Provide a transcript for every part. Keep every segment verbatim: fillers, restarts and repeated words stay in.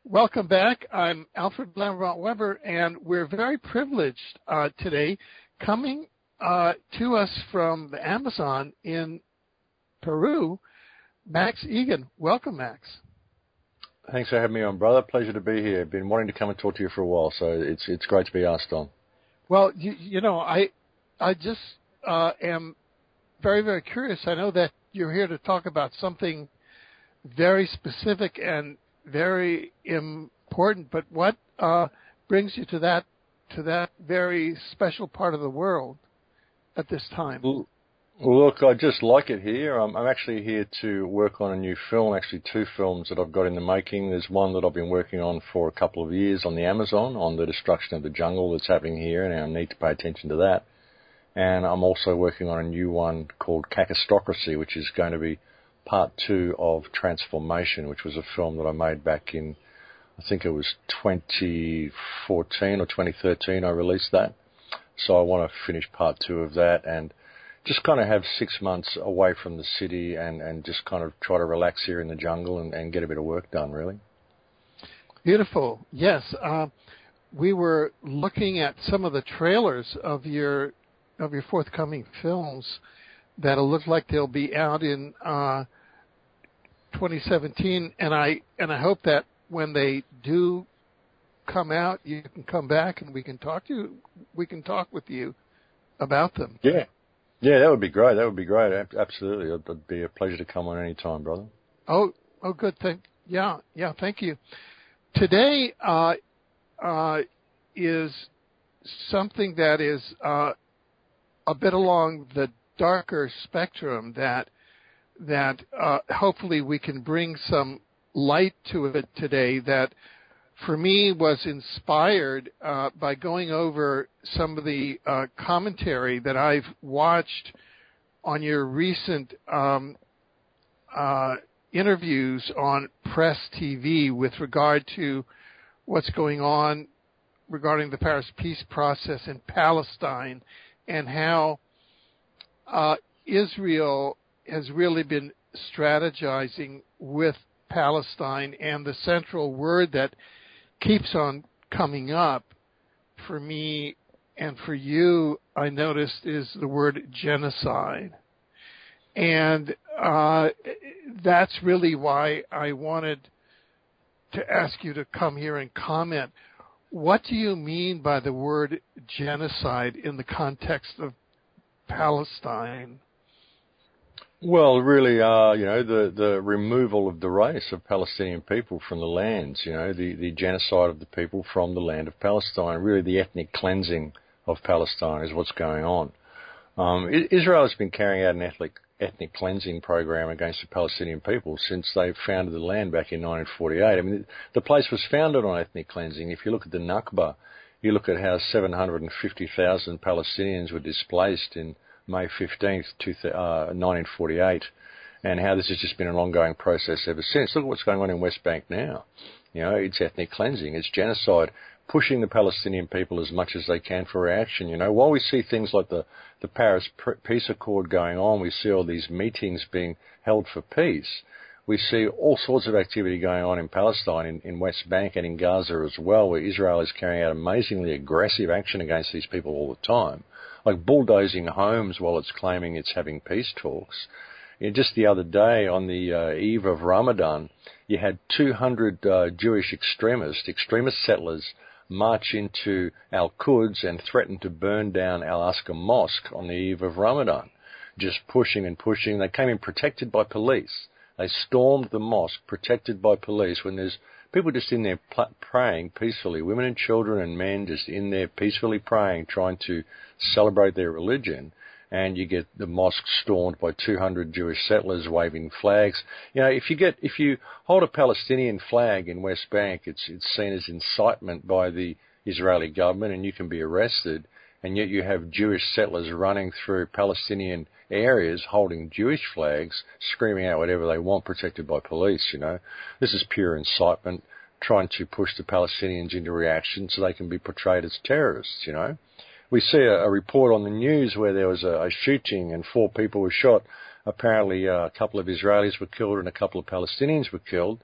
Welcome back. I'm Alfred Lamont Weber, and we're very privileged uh, today coming uh, to us from the Amazon in Peru, Max Egan. Welcome, Max. Thanks for having me on, brother. Pleasure to be here. Been wanting to come and talk to you for a while, so it's it's great to be asked on. Well, you, you know, I I just uh, am very, very curious. I know that you're here to talk about something very specific and very important, but what uh, brings you to that to that very special part of the world at this time? Well, look, I just like it here. I'm, I'm actually here to work on a new film, actually two films that I've got in the making. There's one that I've been working on for a couple of years on the Amazon, on the destruction of the jungle that's happening here, and I need to pay attention to that. And I'm also working on a new one called Kakistocracy, which is going to be part two of Transformation, which was a film that I made back in, I think it was twenty fourteen or twenty thirteen I released that. So I want to finish part two of that and just kind of have six months away from the city and, and just kind of try to relax here in the jungle and, and get a bit of work done, really. Beautiful. Yes. Uh, we were looking at some of the trailers of your of your forthcoming films that'll look like they'll be out in uh, twenty seventeen, and I and I hope that when they do come out, you can come back and we can talk to you. We can talk with you about them. Yeah, yeah, that would be great. That would be great. Absolutely, it'd be a pleasure to come on any time, brother. Oh, oh, good. Thank, yeah, yeah. Thank you. Today uh, uh, is something that is uh, a bit along the darker spectrum that that uh, hopefully we can bring some light to it today, that for me was inspired uh, by going over some of the uh, commentary that I've watched on your recent um, uh, interviews on Press T V with regard to what's going on regarding the Paris peace process in Palestine and how Uh, Israel has really been strategizing with Palestine, and the central word that keeps on coming up for me and for you, I noticed, is the word genocide. And uh, that's really why I wanted to ask you to come here and comment. What do you mean by the word genocide in the context of Palestine? Well, really, uh, you know, the, the removal of the race of Palestinian people from the lands, you know, the, the genocide of the people from the land of Palestine, really the ethnic cleansing of Palestine is what's going on. Um, Israel has been carrying out an ethnic, ethnic cleansing program against the Palestinian people since they founded the land back in nineteen forty-eight. I mean, the place was founded on ethnic cleansing. If you look at the Nakba, you look at how seven hundred fifty thousand Palestinians were displaced in May fifteenth, nineteen forty-eight, and how this has just been an ongoing process ever since. Look at what's going on in West Bank now. You know, it's ethnic cleansing, it's genocide, pushing the Palestinian people as much as they can for reaction. You know, while we see things like the, the Paris Peace Accord going on, we see all these meetings being held for peace, we see all sorts of activity going on in Palestine, in, in West Bank and in Gaza as well, where Israel is carrying out amazingly aggressive action against these people all the time, like bulldozing homes while it's claiming it's having peace talks. You know, just the other day, on the uh, eve of Ramadan, you had two hundred uh, Jewish extremists, extremist settlers, march into Al-Quds and threaten to burn down Al-Aqsa Mosque on the eve of Ramadan, just pushing and pushing. They came in protected by police. They stormed the mosque, protected by police, when there's people just in there pl- praying peacefully, women and children and men just in there peacefully praying, trying to celebrate their religion, and you get the mosque stormed by two hundred Jewish settlers waving flags. You know, if you get if you hold a Palestinian flag in West Bank, it's it's seen as incitement by the Israeli government, and you can be arrested. And yet you have Jewish settlers running through Palestinian areas holding Jewish flags, screaming out whatever they want, protected by police, you know. This is pure incitement, trying to push the Palestinians into reaction so they can be portrayed as terrorists, you know. We see a, a report on the news where there was a, a shooting and four people were shot. Apparently uh, a couple of Israelis were killed and a couple of Palestinians were killed.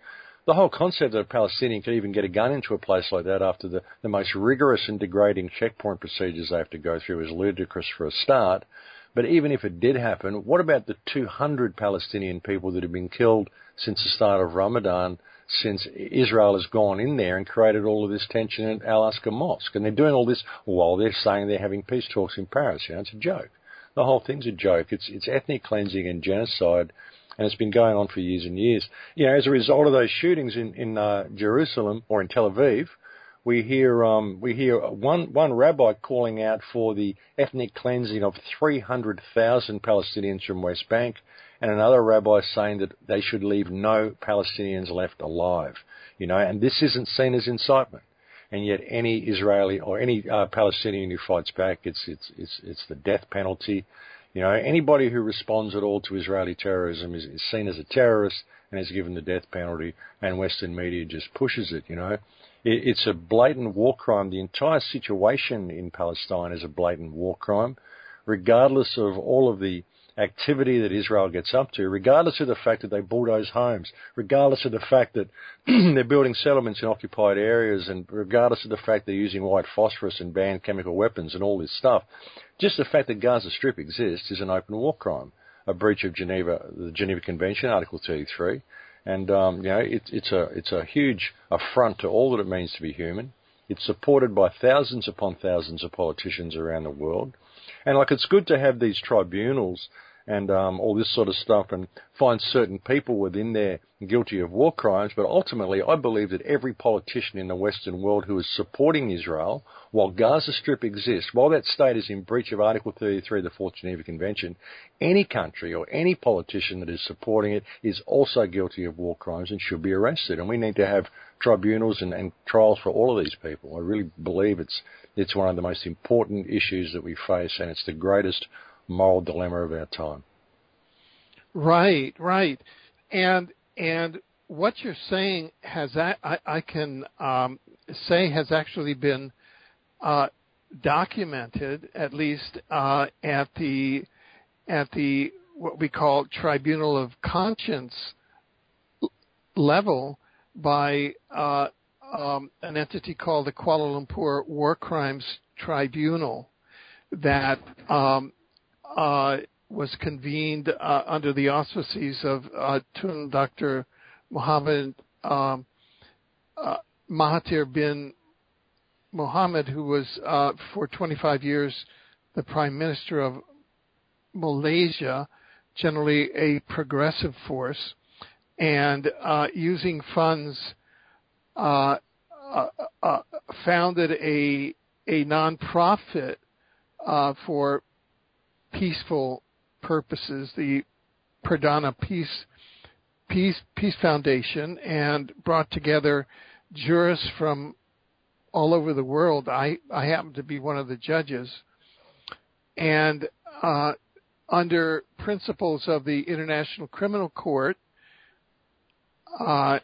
the whole concept that a Palestinian could even get a gun into a place like that after the, the most rigorous and degrading checkpoint procedures they have to go through is ludicrous for a start. But even if it did happen, what about the two hundred Palestinian people that have been killed since the start of Ramadan, since Israel has gone in there and created all of this tension at Al-Aqsa Mosque? And they're doing all this while they're saying they're having peace talks in Paris. You know, it's a joke. The whole thing's a joke. It's, it's ethnic cleansing and genocide, and it's been going on for years and years. You know, as a result of those shootings in, in uh, Jerusalem or in Tel Aviv, we hear um, we hear one one rabbi calling out for the ethnic cleansing of three hundred thousand Palestinians from West Bank, and another rabbi saying that they should leave no Palestinians left alive. You know, and this isn't seen as incitement. And yet, any Israeli or any uh, Palestinian who fights back, it's it's it's it's the death penalty. You know, anybody who responds at all to Israeli terrorism is, is seen as a terrorist and is given the death penalty. And Western media just pushes it. You know. It's a blatant war crime. The entire situation in Palestine is a blatant war crime, regardless of all of the activity that Israel gets up to, regardless of the fact that they bulldoze homes, regardless of the fact that they're building settlements in occupied areas, and regardless of the fact they're using white phosphorus and banned chemical weapons and all this stuff. Just the fact that Gaza Strip exists is an open war crime, a breach of Geneva, the Geneva Convention, Article thirty-three. And, um, you know, it, it's a it's a huge affront to all that it means to be human. It's supported by thousands upon thousands of politicians around the world. And, like, it's good to have these tribunals and um, all this sort of stuff and find certain people within there guilty of war crimes. But ultimately, I believe that every politician in the Western world who is supporting Israel, while Gaza Strip exists, while that state is in breach of Article thirty-three of the Fourth Geneva Convention, any country or any politician that is supporting it is also guilty of war crimes and should be arrested. And we need to have tribunals and, and trials for all of these people. I really believe it's it's one of the most important issues that we face, and it's the greatest moral dilemma of our time. Right, right. And and what you're saying has, I, I can um, say, has actually been uh, documented, at least uh, at the at the what we call Tribunal of Conscience level by uh, um, an entity called the Kuala Lumpur War Crimes Tribunal that um, uh, was convened uh, under the auspices of uh, Tun Doctor Mohammed um, uh, Mahathir bin Mohammed, who was uh, for twenty-five years the Prime Minister of Malaysia, generally a progressive force, and uh, using funds uh, uh, uh, founded a a nonprofit uh, for peaceful purposes, the Perdana Peace Peace Peace Foundation, and brought together jurists from all over the world. I I happen to be one of the judges, and uh, under principles of the International Criminal Court, uh,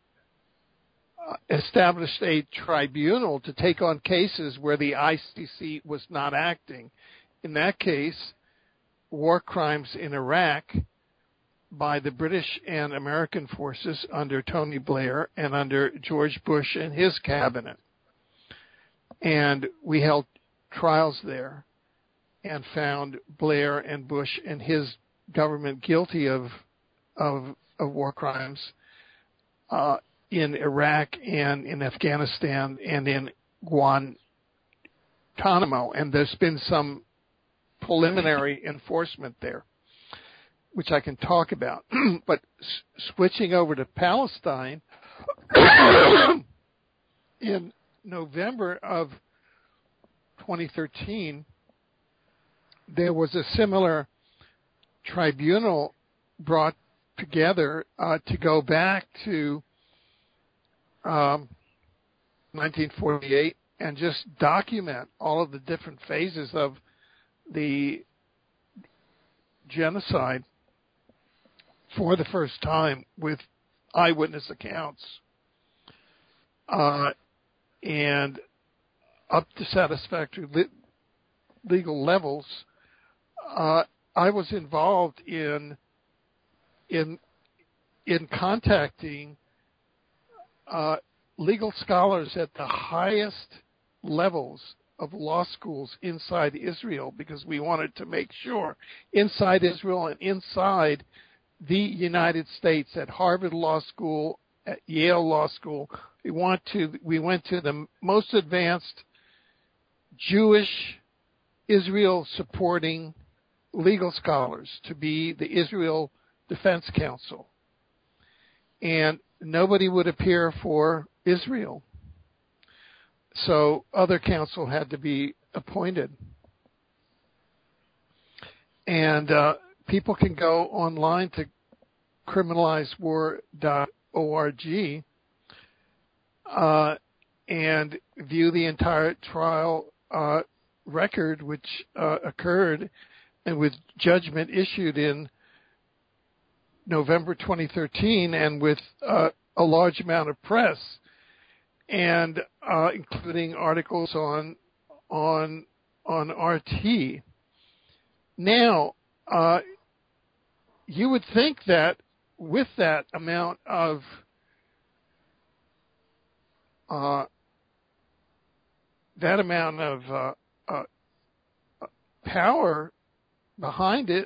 established a tribunal to take on cases where the I C C was not acting. In that case, war crimes in Iraq by the British and American forces under Tony Blair and under George Bush and his cabinet. And we held trials there and found Blair and Bush and his government guilty of of, of war crimes uh, in Iraq and in Afghanistan and in Guantanamo. And there's been some preliminary enforcement there, which I can talk about. But s- switching over to Palestine, in November of twenty thirteen, there was a similar tribunal brought together uh, to go back to um, nineteen forty-eight and just document all of the different phases of the genocide for the first time with eyewitness accounts uh, and up to satisfactory le- legal levels. Uh, I was involved in in in contacting uh, legal scholars at the highest levels of law schools inside Israel, because we wanted to make sure inside Israel and inside the United States, at Harvard Law School, at Yale Law School, we want to we went to the most advanced Jewish Israel supporting legal scholars to be the Israel Defense Council. And nobody would appear for Israel. So other counsel had to be appointed. And uh, people can go online to criminalize war dot org uh, and view the entire trial uh, record, which uh, occurred and with judgment issued in November twenty thirteen, and with uh, a large amount of press, and uh, including articles on on on R T. Now, uh, you would think that with that amount of uh, that amount of uh, uh, power behind it,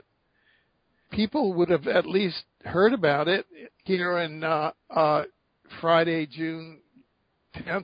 people would have at least heard about it. Here in uh, uh, Friday, June tenth,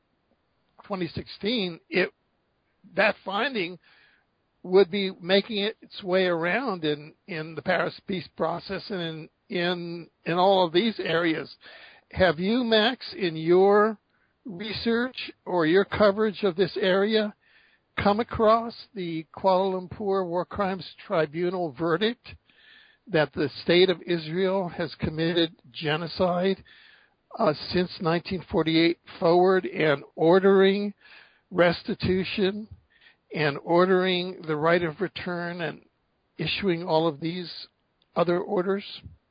twenty sixteen, it that finding would be making it its way around in, in the Paris peace process and in, in in all of these areas. Have you, Max, in your research or your coverage of this area, come across the Kuala Lumpur War Crimes Tribunal verdict that the state of Israel has committed genocide uh, since nineteen forty-eight forward, and ordering restitution and ordering the right of return and issuing all of these other orders?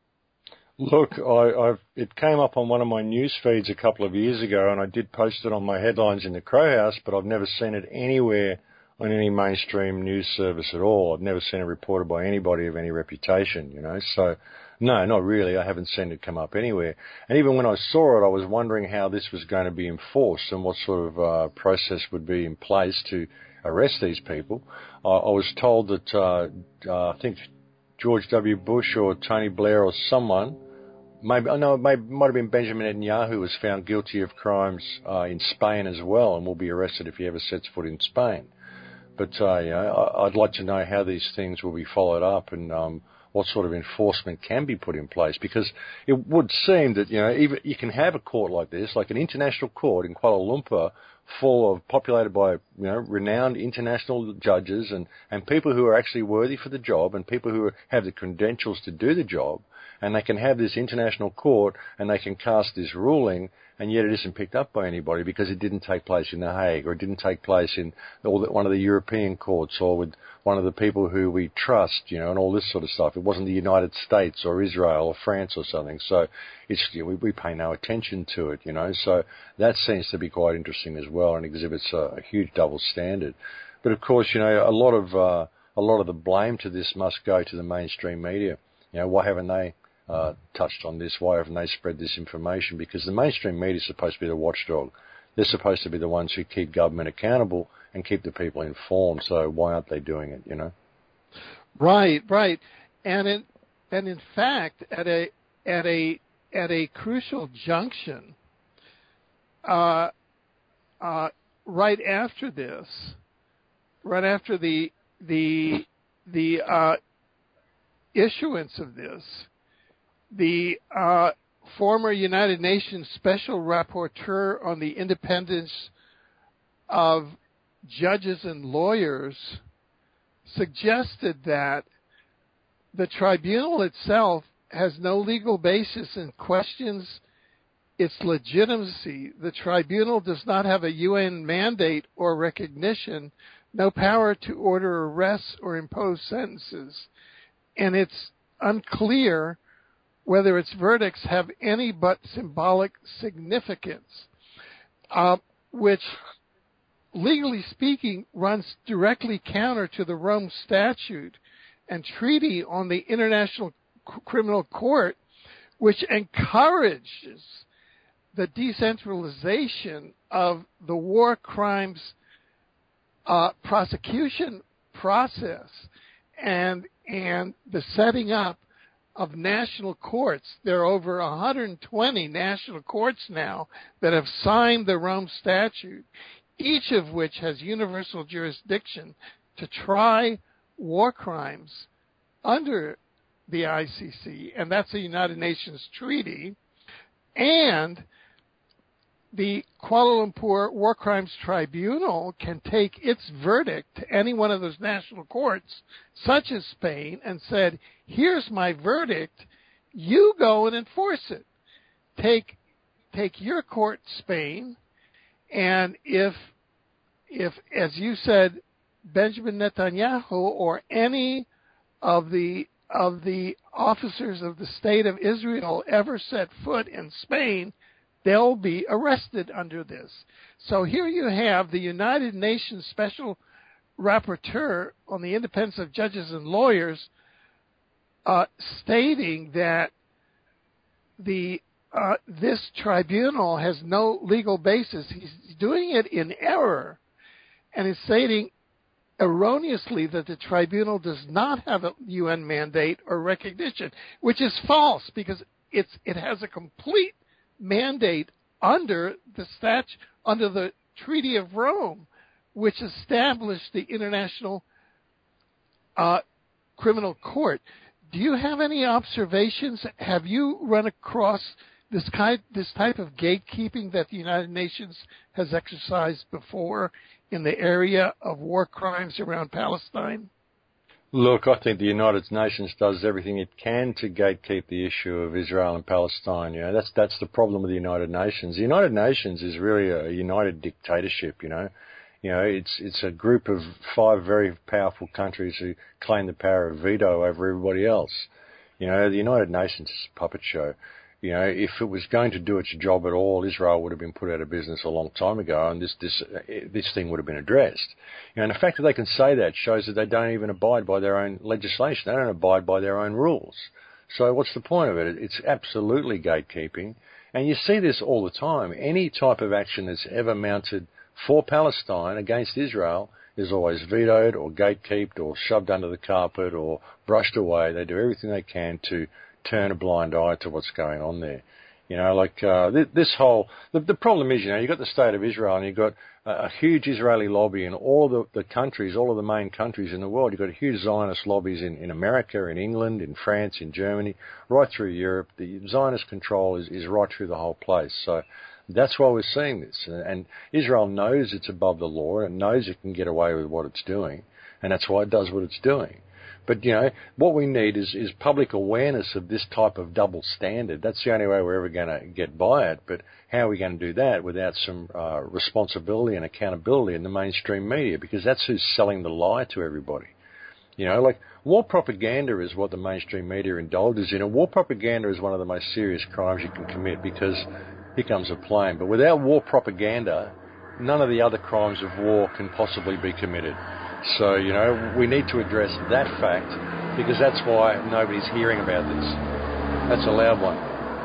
Look, I, I've, it came up on one of my news feeds a couple of years ago, and I did post it on my headlines in the Crow House, but I've never seen it anywhere on any mainstream news service at all. I've never seen it reported by anybody of any reputation, you know. So, no, not really. I haven't seen it come up anywhere. And even when I saw it, I was wondering how this was going to be enforced and what sort of uh, process would be in place to arrest these people. Uh, I was told that uh, uh, I think George W. Bush or Tony Blair or someone, maybe I know it may, might have been Benjamin Netanyahu, was found guilty of crimes uh, in Spain as well, and will be arrested if he ever sets foot in Spain. But uh, you know, I'd like to know how these things will be followed up, and um, what sort of enforcement can be put in place, because it would seem that, you know, even you can have a court like this, like an international court in Kuala Lumpur, full of populated by, you know, renowned international judges and, and people who are actually worthy for the job, and people who have the credentials to do the job, and they can have this international court and they can cast this ruling, and yet it isn't picked up by anybody because it didn't take place in The Hague, or it didn't take place in all the, one of the European courts, or with one of the people who we trust, you know, and all this sort of stuff. It wasn't the United States or Israel or France or something. So it's, you know, we, we pay no attention to it, you know. So that seems to be quite interesting as well, and exhibits a, a huge double standard. But of course, you know, a lot of uh, a lot of the blame to this must go to the mainstream media. You know, why haven't they Uh, touched on this? Why haven't they spread this information? Because the mainstream media is supposed to be the watchdog. They're supposed to be the ones who keep government accountable and keep the people informed. So why aren't they doing it, you know? Right, right. And in, and in fact, at a at a at a crucial junction, uh, uh, right after this, right after the the the uh, issuance of this, the uh, former United Nations Special Rapporteur on the independence of judges and lawyers suggested that the tribunal itself has no legal basis and questions its legitimacy. The tribunal does not have a U N mandate or recognition, no power to order arrests or impose sentences, and it's unclear whether its verdicts have any but symbolic significance, uh, which, legally speaking, runs directly counter to the Rome Statute and Treaty on the International C- Criminal Court, which encourages the decentralization of the war crimes uh, prosecution process and and the setting up of national courts. There are over one hundred twenty national courts now that have signed the Rome Statute, each of which has universal jurisdiction to try war crimes under the I C C, and that's a United Nations treaty. And the Kuala Lumpur War Crimes Tribunal can take its verdict to any one of those national courts, such as Spain, and said, here's my verdict, you go and enforce it. Take take your court, Spain, and if, if as you said, Benjamin Netanyahu or any of the of the officers of the State of Israel ever set foot in Spain, they'll be arrested under this. So here you have the United Nations Special Rapporteur on the independence of judges and lawyers uh, stating that the uh, this tribunal has no legal basis. He's doing it in error, and is stating erroneously that the tribunal does not have a U N mandate or recognition, which is false because it's it has a complete mandate under the statute, under the Treaty of Rome, which established the International uh, Criminal Court. Do you have any observations? Have you run across this kind, this type of gatekeeping that the United Nations has exercised before in the area of war crimes around Palestine? Look, I think the United Nations does everything it can to gatekeep the issue of Israel and Palestine. You know, that's that's the problem with the United Nations. The United Nations is really a united dictatorship. You know, you know, it's it's a group of five very powerful countries who claim the power of veto over everybody else. You know, the United Nations is a puppet show. You know, if it was going to do its job at all, Israel would have been put out of business a long time ago, and this this uh, this thing would have been addressed. You know, and the fact that they can say that shows that they don't even abide by their own legislation. They don't abide by their own rules. So what's the point of it? It's absolutely gatekeeping, and you see this all the time. Any type of action that's ever mounted for Palestine against Israel is always vetoed or gatekeeped or shoved under the carpet or brushed away. They do everything they can to turn a blind eye to what's going on there. You know, like uh, th- this whole... The, the problem is, you know, you've got the State of Israel and you've got a, a huge Israeli lobby in all the, the countries, all of the main countries in the world. You've got huge Zionist lobbies in, in America, in England, in France, in Germany, right through Europe. The Zionist control is, is right through the whole place. So that's why we're seeing this. And, and Israel knows it's above the law and it knows it can get away with what it's doing, and that's why it does what it's doing. But, you know, what we need is, is public awareness of this type of double standard. That's the only way we're ever going to get by it. But how are we going to do that without some uh, responsibility and accountability in the mainstream media? Because that's who's selling the lie to everybody. You know, like war propaganda is what the mainstream media indulges in. And war propaganda is one of the most serious crimes you can commit because here comes a plane. But without war propaganda, none of the other crimes of war can possibly be committed. So, you know, we need to address that fact because that's why nobody's hearing about this. That's a loud one.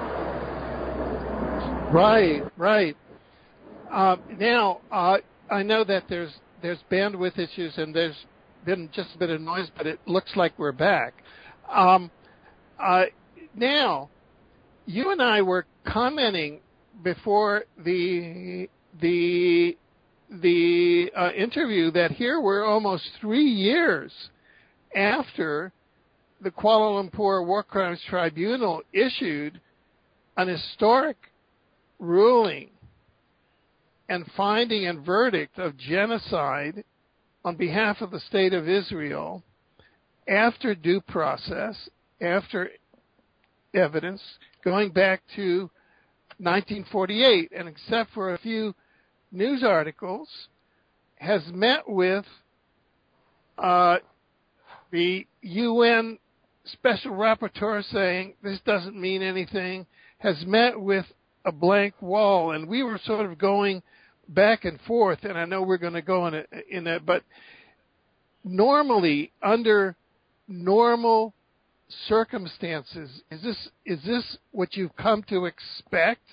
Right, right. Uh, now, uh, I know that there's there's bandwidth issues and there's been just a bit of noise, but it looks like we're back. Um, uh, now, you and I were commenting before the the the uh, interview that here we're almost three years after the Kuala Lumpur War Crimes Tribunal issued an historic ruling and finding and verdict of genocide on behalf of the State of Israel after due process, after evidence, going back to nineteen forty-eight, and except for a few news articles, has met with uh, the U N Special Rapporteur saying this doesn't mean anything, has met with a blank wall. And we were sort of going back and forth, and I know we're going to go in a, in that, but normally, under normal circumstances, is this is this what you've come to expect?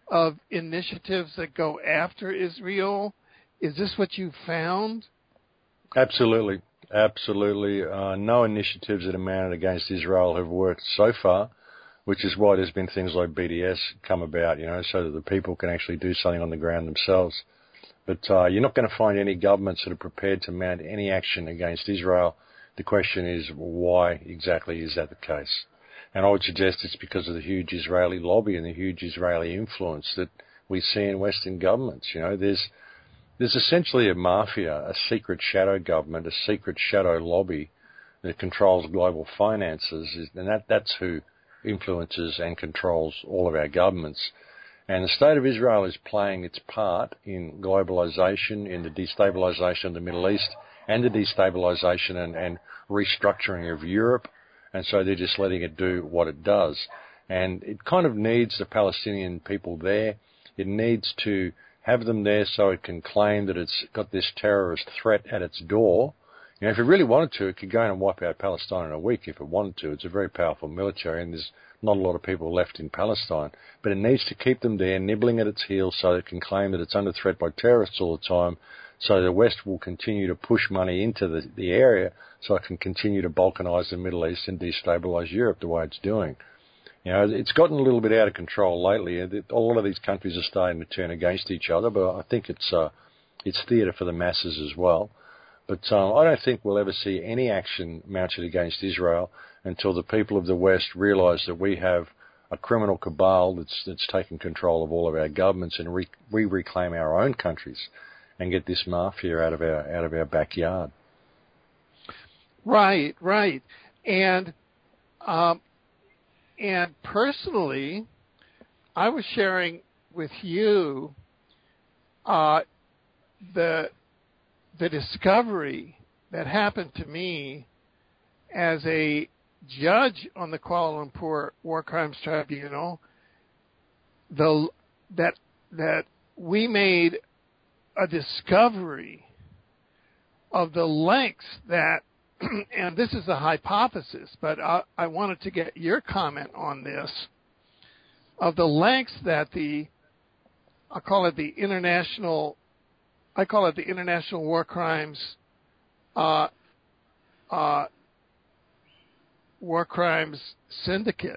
of initiatives that go after Israel? Is this what you found? Absolutely. Absolutely. Uh, no initiatives that are mounted against Israel have worked so far, which is why there's been things like B D S come about, you know, so that the people can actually do something on the ground themselves. But uh, you're not going to find any governments that are prepared to mount any action against Israel. The question is, why exactly is that the case? And I would suggest it's because of the huge Israeli lobby and the huge Israeli influence that we see in Western governments. You know, there's there's essentially a mafia, a secret shadow government, a secret shadow lobby that controls global finances, and that that's who influences and controls all of our governments. And the State of Israel is playing its part in globalization, in the destabilization of the Middle East, and the destabilization and, and restructuring of Europe. And so they're just letting it do what it does. And it kind of needs the Palestinian people there. It needs to have them there so it can claim that it's got this terrorist threat at its door. You know, if it really wanted to, it could go in and wipe out Palestine in a week if it wanted to. It's a very powerful military, and there's not a lot of people left in Palestine. But it needs to keep them there, nibbling at its heels, so it can claim that it's under threat by terrorists all the time, so the West will continue to push money into the, the area so it can continue to balkanize the Middle East and destabilize Europe the way it's doing. You know, it's gotten a little bit out of control lately. A lot of these countries are starting to turn against each other, but I think it's uh, it's theatre for the masses as well. But um, I don't think we'll ever see any action mounted against Israel until the people of the West realise that we have a criminal cabal that's that's taken control of all of our governments, and re- we reclaim our own countries and get this mafia out of our out of our backyard. Right, right, and um, and personally, I was sharing with you uh, the the discovery that happened to me as a judge on the Kuala Lumpur War Crimes Tribunal. The that that we made a discovery of the lengths that, and this is a hypothesis, but I, I wanted to get your comment on this, of the lengths that the, I call it the international, I call it the International War Crimes, uh, uh, War Crimes Syndicate,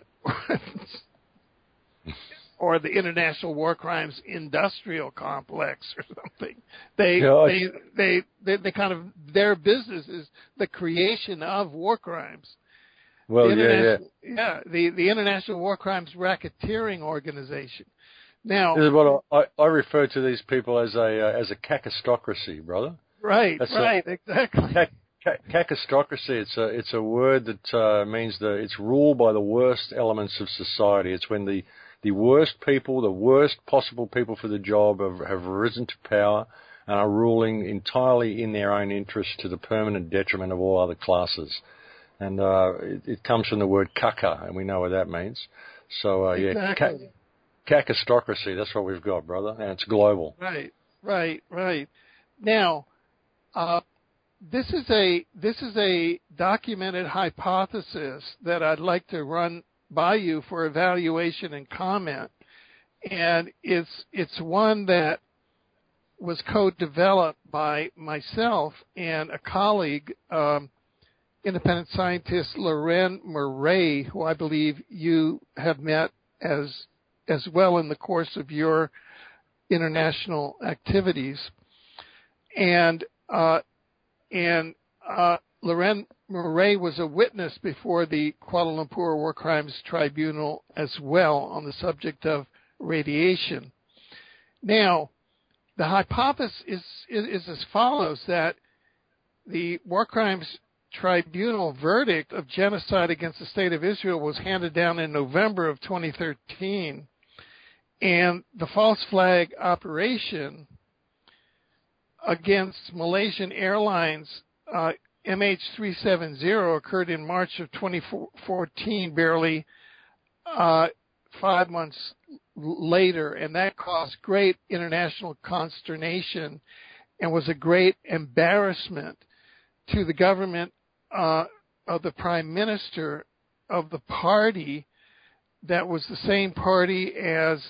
or the International War Crimes Industrial Complex, or something. They, yeah, I... they, they, they, they kind of, their business is the creation of war crimes. Well, yeah, yeah. Yeah, the, the International War Crimes Racketeering Organization. Now, this is what I, I refer to these people as a uh, as a cacistocracy, brother. Right, That's right, a, exactly. Cac, cac, cacistocracy. It's a it's a word that uh, means the it's ruled by the worst elements of society. It's when the the worst people, the worst possible people for the job, have, have risen to power and are ruling entirely in their own interest to the permanent detriment of all other classes. And uh, it, it comes from the word caca, and we know what that means. So uh, yeah. Exactly. Cacistocracy, that's what we've got, brother, and it's global. Right, right, right. Now, uh, this is a this is a documented hypothesis that I'd like to run by you for evaluation and comment, and it's it's one that was co-developed by myself and a colleague, um, independent scientist Loren Murray, who I believe you have met as as well in the course of your international activities. And uh, and uh, Loren Murray was a witness before the Kuala Lumpur War Crimes Tribunal as well on the subject of radiation. Now, the hypothesis is, is, is as follows, that the War Crimes Tribunal verdict of genocide against the State of Israel was handed down in November of twenty thirteen. And the false flag operation against Malaysian Airlines uh, M H three seventy occurred in March of twenty fourteen, barely uh, five months later, and that caused great international consternation and was a great embarrassment to the government uh, of the Prime Minister of the party that was the same party as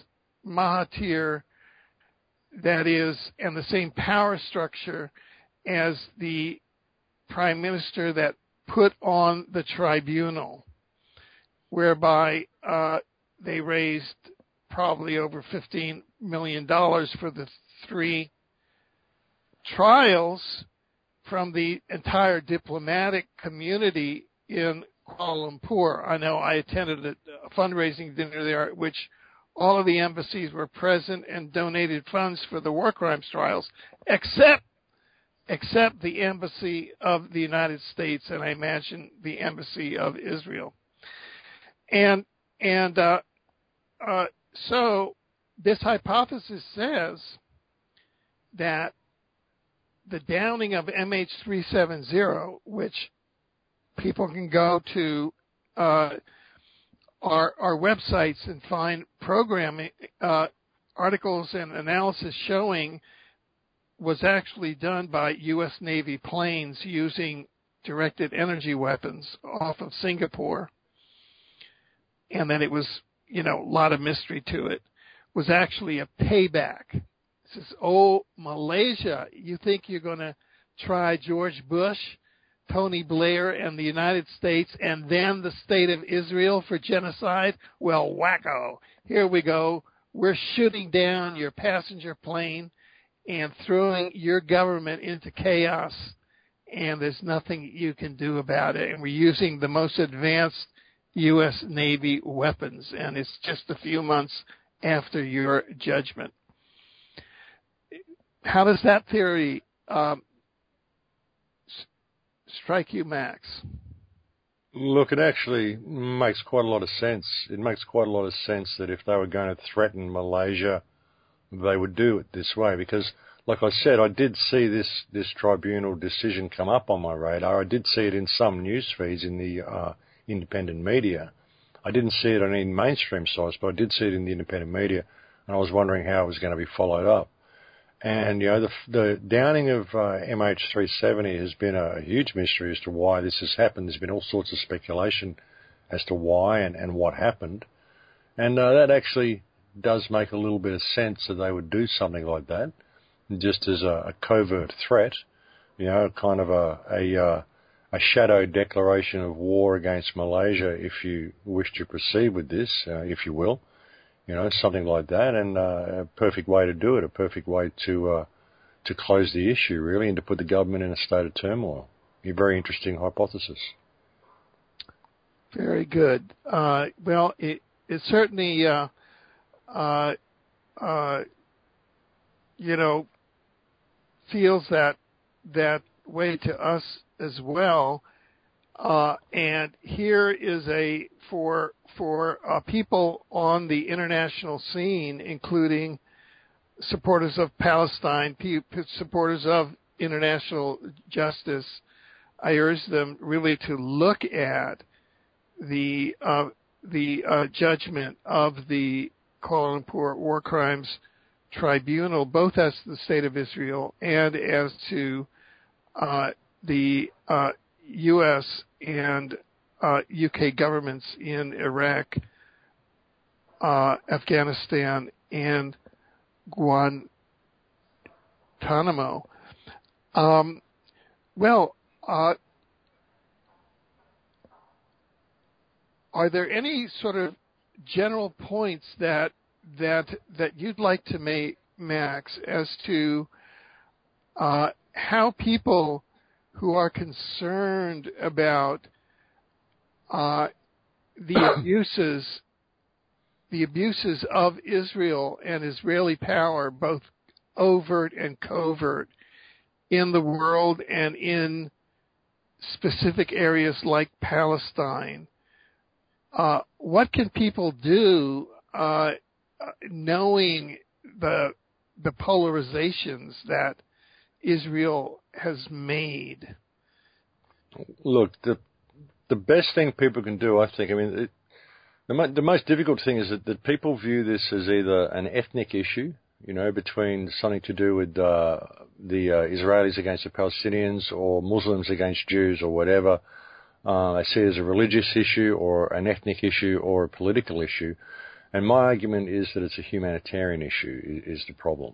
Mahathir, that is, and the same power structure as the prime minister that put on the tribunal, whereby uh, they raised probably over fifteen million dollars for the three trials from the entire diplomatic community in Kuala Lumpur. I know I attended a fundraising dinner there at which all of the embassies were present and donated funds for the war crimes trials, except except the embassy of the United States and I imagine the embassy of Israel. And and uh, uh, so this hypothesis says that the downing of M H three seventy, which people can go to uh, our, our websites and find programming uh, articles and analysis showing was actually done by U S Navy planes using directed energy weapons off of Singapore, and then it was, you know, a lot of mystery to it, was actually a payback. It says, oh, Malaysia, you think you're going to try George Bush, Tony Blair, and the United States, and then the state of Israel for genocide? Well, wacko. Here we go. We're shooting down your passenger plane and throwing your government into chaos, and there's nothing you can do about it. And we're using the most advanced U S Navy weapons, and it's just a few months after your judgment. How does that theory um, strike you, Max? Look, it actually makes quite a lot of sense. It makes quite a lot of sense that if they were going to threaten Malaysia, they would do it this way, because, like I said, I did see this, this tribunal decision come up on my radar. I did see it in some news feeds in the uh, independent media. I didn't see it on any mainstream sites, but I did see it in the independent media, and I was wondering how it was going to be followed up. And, you know, the, the downing of uh, M H three seventy has been a huge mystery as to why this has happened. There's been all sorts of speculation as to why and, and what happened. And uh, that actually does make a little bit of sense that they would do something like that, just as a, a covert threat, you know, kind of a a, uh, a shadow declaration of war against Malaysia, if you wish to proceed with this, uh, if you will, you know, something like that, and uh, a perfect way to do it, a perfect way to uh, to close the issue, really, and to put the government in a state of turmoil. A very interesting hypothesis. Very good. Uh, well, it, it certainly. Uh, Uh, uh, you know, feels that that way to us as well. Uh, and here is a for for uh, people on the international scene, including supporters of Palestine, pe- supporters of international justice. I urge them really to look at the uh, the uh, judgment of the Kuala Lumpur War Crimes Tribunal, both as to the State of Israel and as to uh, the uh, U S and uh, U K governments in Iraq, uh, Afghanistan, and Guantanamo. Um, well, uh, are there any sort of general points that that that you'd like to make, Max, as to uh, how people who are concerned about uh, the abuses, the abuses of Israel and Israeli power, both overt and covert, in the world and in specific areas like Palestine, uh, what can people do, uh, knowing the the polarizations that Israel has made? Look, the the best thing people can do, I think, I mean, it, the, mo- the most difficult thing is that, that people view this as either an ethnic issue, you know, between something to do with uh, the uh, Israelis against the Palestinians or Muslims against Jews or whatever. Uh, they see it as a religious issue or an ethnic issue or a political issue. And my argument is that it's a humanitarian issue is, is the problem.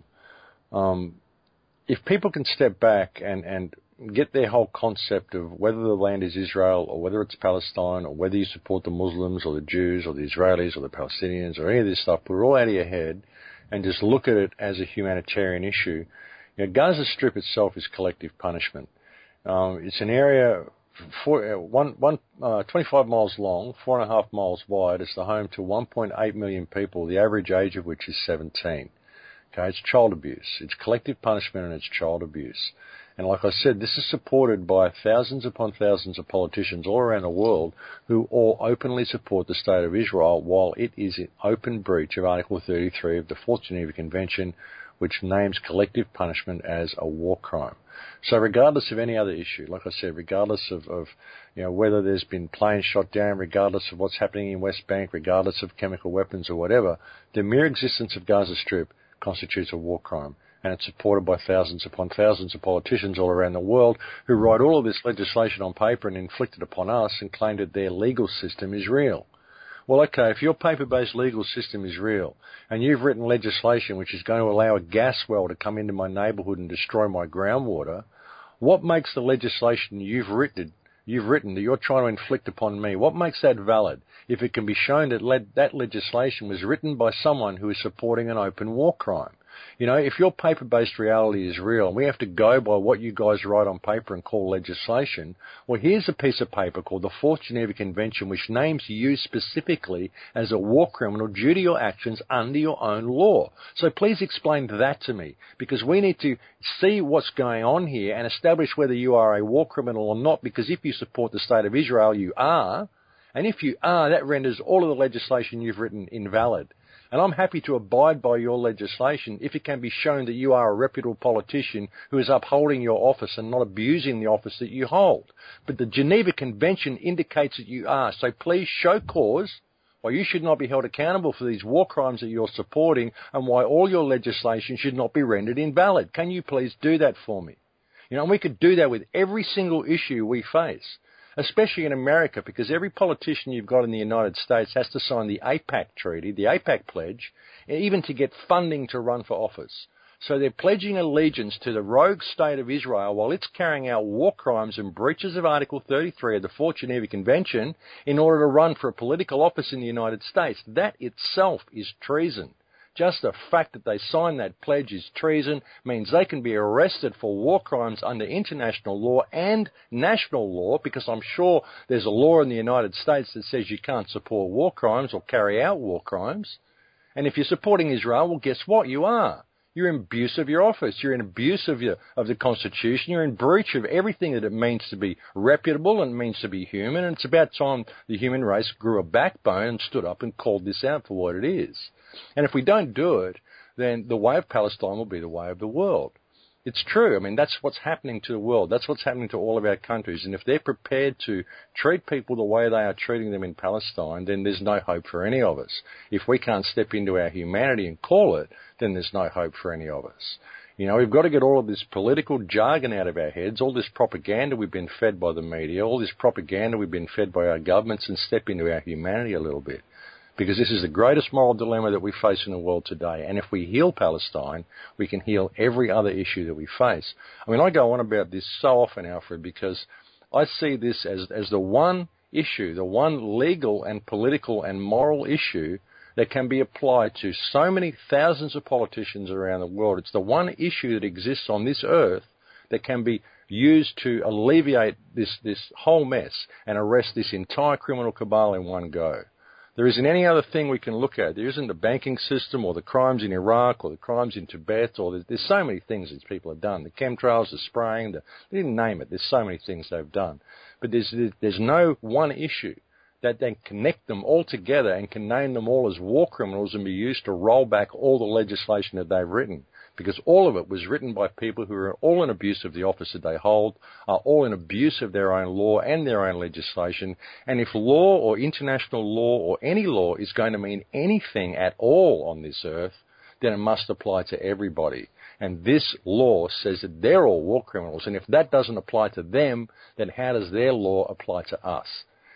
Um, if people can step back and, and get their whole concept of whether the land is Israel or whether it's Palestine or whether you support the Muslims or the Jews or the Israelis or the Palestinians or any of this stuff, put it all out of your head and just look at it as a humanitarian issue. You know, Gaza Strip itself is collective punishment. Um, it's an area four, one, one, uh, twenty-five miles long, four and a half miles wide. It's the home to one point eight million people, the average age of which is seventeen. Okay, it's child abuse. It's collective punishment and it's child abuse. And like I said, this is supported by thousands upon thousands of politicians all around the world who all openly support the State of Israel while it is in open breach of Article thirty-three of the Fourth Geneva Convention, which names collective punishment as a war crime. So regardless of any other issue, like I said, regardless of, of you know, whether there's been planes shot down, regardless of what's happening in West Bank, regardless of chemical weapons or whatever, the mere existence of Gaza Strip constitutes a war crime. And it's supported by thousands upon thousands of politicians all around the world who write all of this legislation on paper and inflict it upon us and claim that their legal system is real. Well, okay, if your paper-based legal system is real and you've written legislation which is going to allow a gas well to come into my neighbourhood and destroy my groundwater, what makes the legislation you've written, you've written that you're trying to inflict upon me, what makes that valid if it can be shown that le- that legislation was written by someone who is supporting an open war crime? You know, if your paper-based reality is real and we have to go by what you guys write on paper and call legislation, well, here's a piece of paper called the Fourth Geneva Convention which names you specifically as a war criminal due to your actions under your own law. So please explain that to me, because we need to see what's going on here and establish whether you are a war criminal or not, because if you support the State of Israel, you are. And if you are, that renders all of the legislation you've written invalid. And I'm happy to abide by your legislation if it can be shown that you are a reputable politician who is upholding your office and not abusing the office that you hold. But the Geneva Convention indicates that you are. So please show cause why you should not be held accountable for these war crimes that you're supporting and why all your legislation should not be rendered invalid. Can you please do that for me? You know, and we could do that with every single issue we face, especially in America, because every politician you've got in the United States has to sign the AIPAC treaty, the AIPAC pledge, even to get funding to run for office. So they're pledging allegiance to the rogue State of Israel while it's carrying out war crimes and breaches of Article thirty-three of the Fourth Geneva Convention in order to run for a political office in the United States. That itself is treason. Just the fact that they signed that pledge is treason means they can be arrested for war crimes under international law and national law, because I'm sure there's a law in the United States that says you can't support war crimes or carry out war crimes. And if you're supporting Israel, well, guess what? You are. You're in abuse of your office. You're in abuse of, your, of the Constitution. You're in breach of everything that it means to be reputable and means to be human. And it's about time the human race grew a backbone and stood up and called this out for what it is. And if we don't do it, then the way of Palestine will be the way of the world. It's true. I mean, that's what's happening to the world. That's what's happening to all of our countries. And if they're prepared to treat people the way they are treating them in Palestine, then there's no hope for any of us. If we can't step into our humanity and call it, then there's no hope for any of us. You know, we've got to get all of this political jargon out of our heads, all this propaganda we've been fed by the media, all this propaganda we've been fed by our governments, and step into our humanity a little bit. Because this is the greatest moral dilemma that we face in the world today. And if we heal Palestine, we can heal every other issue that we face. I mean, I go on about this so often, Alfred, because I see this as, as the one issue, the one legal and political and moral issue that can be applied to so many thousands of politicians around the world. It's the one issue that exists on this earth that can be used to alleviate this, this whole mess and arrest this entire criminal cabal in one go. There isn't any other thing we can look at. There isn't the banking system or the crimes in Iraq or the crimes in Tibet, or there's, there's so many things these people have done. The chemtrails, the spraying, the, they didn't name it. There's so many things they've done. But there's, there's no one issue that then connect them all together and can name them all as war criminals and be used to roll back all the legislation that they've written. Because all of it was written by people who are all in abuse of the office that they hold, are all in abuse of their own law and their own legislation. And if law or international law or any law is going to mean anything at all on this earth, then it must apply to everybody. And this law says that they're all war criminals. And if that doesn't apply to them, then how does their law apply to us?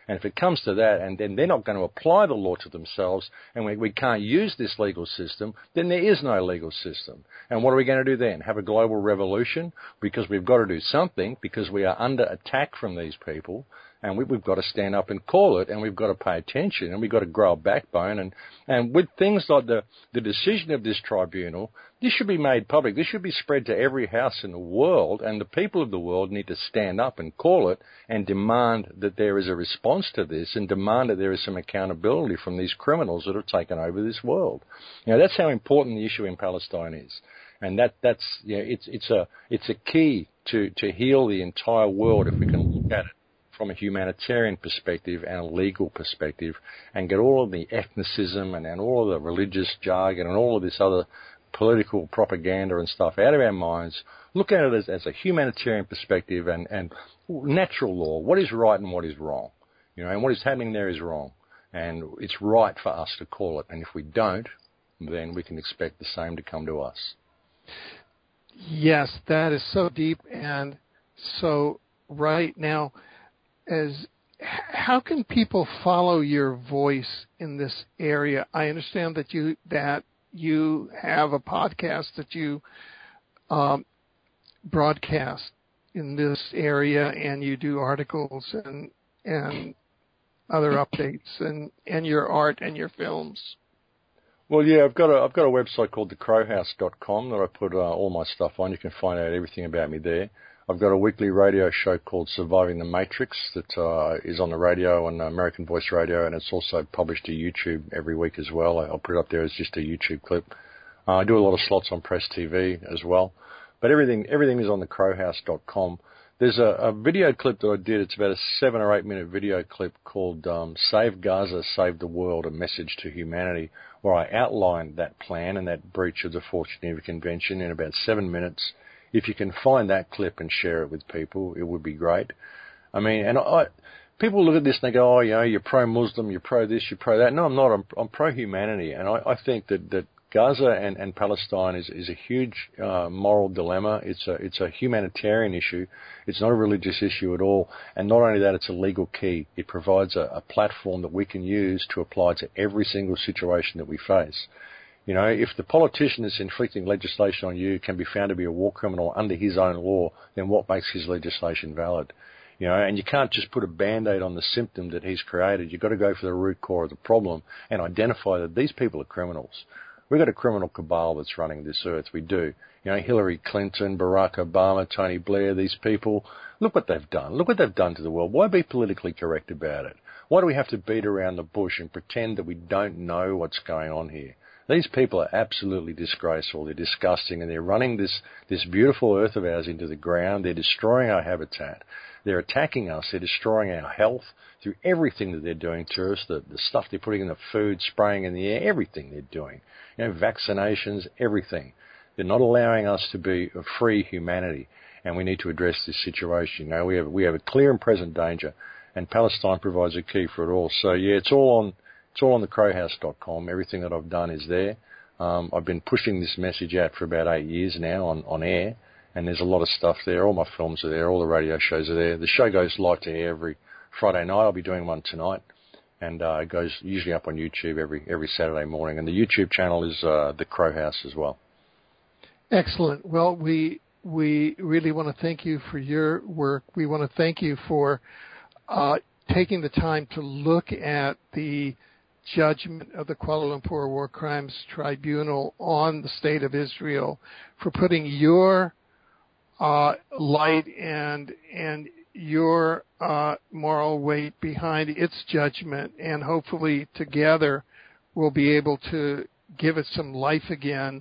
And if it comes to that, and then they're not going to apply the law to themselves, and we, we can't use this legal system, then there is no legal system. And what are we going to do then? Have a global revolution? Because we've got to do something, because we are under attack from these people, and we, we've got to stand up and call it, and we've got to pay attention, and we've got to grow a backbone. And, and with things like the, the decision of this tribunal, this should be made public. This should be spread to every house in the world, and the people of the world need to stand up and call it and demand that there is a response to this, and demand that there is some accountability from these criminals that have taken over this world. You know, that's how important the issue in Palestine is. And that, that's, you know, it's, it's a, it's a key to, to heal the entire world if we can look at it from a humanitarian perspective and a legal perspective, and get all of the ethnicism and, and all of the religious jargon and all of this other political propaganda and stuff out of our minds, look at it as, as a humanitarian perspective and, and natural law. What is right and what is wrong? You know, and what is happening there is wrong. And it's right for us to call it. And if we don't, then we can expect the same to come to us. Yes, that is so deep and so right. Now, as how can people follow your voice in this area? I understand that you that you have a podcast that you um, broadcast in this area, and you do articles and and other updates, and, and your art and your films. Well, yeah, I've got a I've got a website called the crow house dot com that I put uh, all my stuff on. You can find out everything about me there. I've got a weekly radio show called Surviving the Matrix that uh, is on the radio on American Voice Radio, and it's also published to YouTube every week as well. I'll put it up there as just a YouTube clip. Uh, I do a lot of slots on Press T V as well. But everything everything is on the crow house dot com. There's a, a video clip that I did. It's about a seven or eight minute video clip called um, Save Gaza, Save the World, A Message to Humanity, where I outlined that plan and that breach of the Fourth Geneva Convention in about seven minutes. If you can find that clip and share it with people, it would be great. I mean, and I, people look at this and they go, oh, you know, you're pro-Muslim, you're pro-this, you're pro-that. No, I'm not. I'm, I'm pro-humanity. And I, I think that, that Gaza and, and Palestine is, is a huge uh, moral dilemma. It's a, it's a humanitarian issue. It's not a religious issue at all. And not only that, it's a legal key. It provides a, a platform that we can use to apply to every single situation that we face. You know, if the politician that's inflicting legislation on you can be found to be a war criminal under his own law, then what makes his legislation valid? You know, and you can't just put a Band-Aid on the symptom that he's created. You've got to go for the root core of the problem and identify that these people are criminals. We've got a criminal cabal that's running this earth. We do. You know, Hillary Clinton, Barack Obama, Tony Blair, these people, look what they've done. Look what they've done to the world. Why be politically correct about it? Why do we have to beat around the bush and pretend that we don't know what's going on here? These people are absolutely disgraceful. They're disgusting, and they're running this, this beautiful earth of ours into the ground. They're destroying our habitat. They're attacking us. They're destroying our health through everything that they're doing to us, the, the stuff they're putting in the food, spraying in the air, everything they're doing. You know, vaccinations, everything. They're not allowing us to be a free humanity, and we need to address this situation. You know, we have, we have a clear and present danger, and Palestine provides a key for it all. So, yeah, it's all on... It's all on the crow house dot com. Everything that I've done is there. Um, I've been pushing this message out for about eight years now on, on air, and there's a lot of stuff there. All my films are there. All the radio shows are there. The show goes live to air every Friday night. I'll be doing one tonight, and uh, it goes usually up on YouTube every every Saturday morning. And the YouTube channel is uh, the Crow House as well. Excellent. Well, we we really want to thank you for your work. We want to thank you for uh, taking the time to look at the judgment of the Kuala Lumpur War Crimes Tribunal on the State of Israel, for putting your uh, light and and your uh, moral weight behind its judgment, and hopefully together we'll be able to give it some life again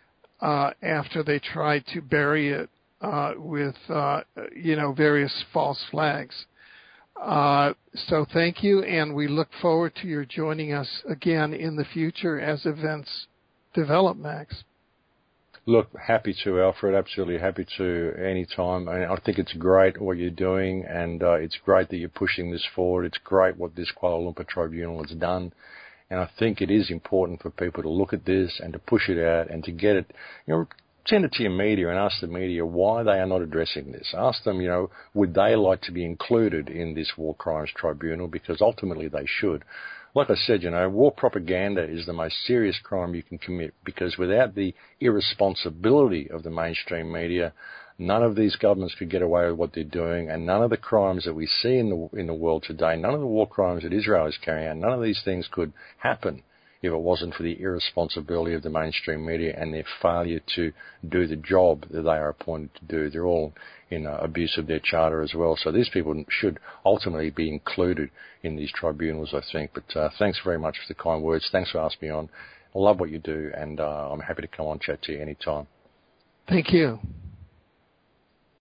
uh, after they tried to bury it uh, with uh, you know various false flags. Uh, so thank you, and we look forward to your joining us again in the future as events develop, Max. Look, happy to, Alfred, absolutely happy to any time. I, I think it's great what you're doing, and uh, it's great that you're pushing this forward. It's great what this Kuala Lumpur Tribunal has done, and I think it is important for people to look at this and to push it out and to get it. You know, send it to your media and ask the media why they are not addressing this. Ask them, you know, would they like to be included in this War Crimes Tribunal, because ultimately they should. Like I said, you know, war propaganda is the most serious crime you can commit, because without the irresponsibility of the mainstream media, none of these governments could get away with what they're doing, and none of the crimes that we see in the in the world today, none of the war crimes that Israel is carrying out, none of these things could happen if it wasn't for the irresponsibility of the mainstream media and their failure to do the job that they are appointed to do. They're all in uh, abuse of their charter as well. So these people should ultimately be included in these tribunals, I think. But uh, thanks very much for the kind words. Thanks for asking me on. I love what you do, and uh, I'm happy to come on and chat to you anytime. Thank you.